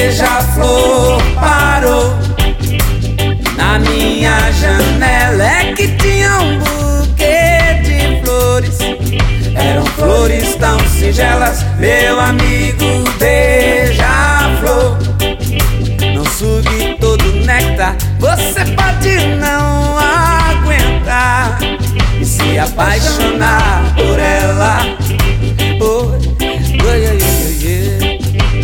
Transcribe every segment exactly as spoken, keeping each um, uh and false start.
beija-flor parou na minha janela. É que tinha um buquê de flores, eram flores tão singelas. Meu amigo beija-flor, não sugue todo o néctar, você pode não aguentar e se apaixonar por ela. Oh, oh, yeah, yeah, yeah.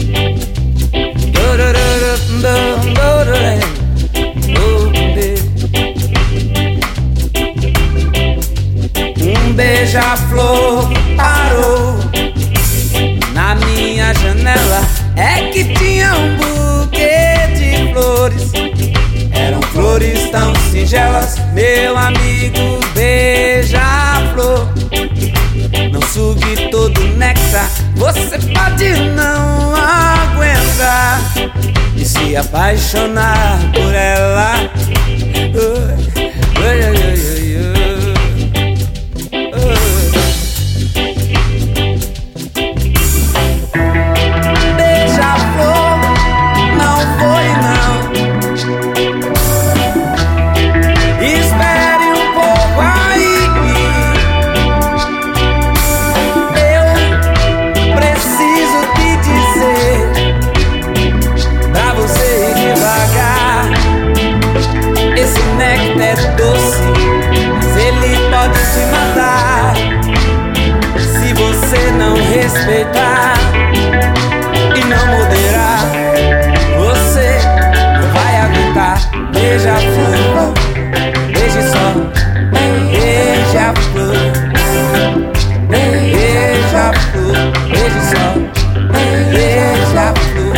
Um beija-flor parou na minha janela. É que tinha um buquê de flores, eram flores tão singelas. Meu amigo beija-flor, não sugue todo o néctar, você pode não aguentar e se apaixonar por ela. Oh, oh, oh, oh, oh. Respeitar e não moderar, você não vai aguentar. Beija-flor, beije só, beija-flor, beija-flor, beije só, beija-flor.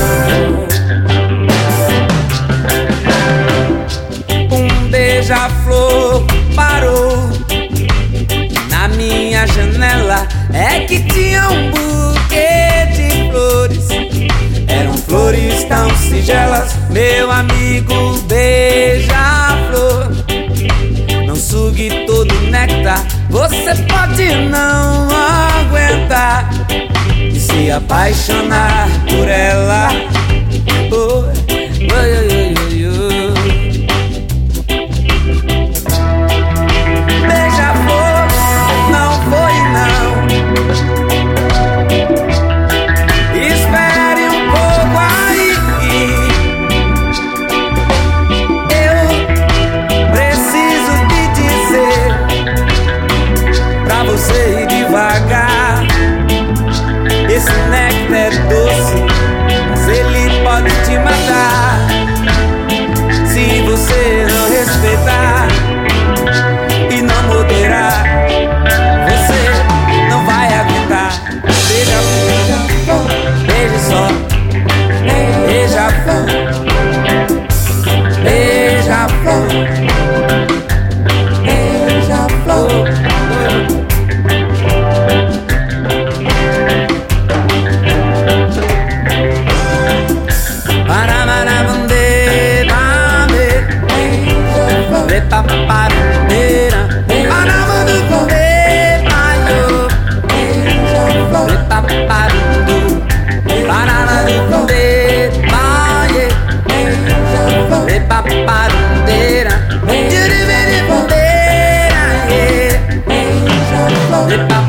Um beija-flor parou na minha janela. É que tinha um buquê de flores, eram flores tão singelas. Meu amigo beija-flor, não sugue todo o néctar, você pode não aguentar e se apaixonar por ela. Oh, oh, oh, oh, oh. Espere um pouco aí, eu preciso te dizer pra você ir devagar. Esse néctar é doce, mas ele pode te matar se você não respeitar e não moderar. Você não vai aguentar. Beija-flor, beije só, beija-flor, beija-flor, beija-flor. Para para bandeira, beija-flor, para bandeira, para bandeira. Bandeira,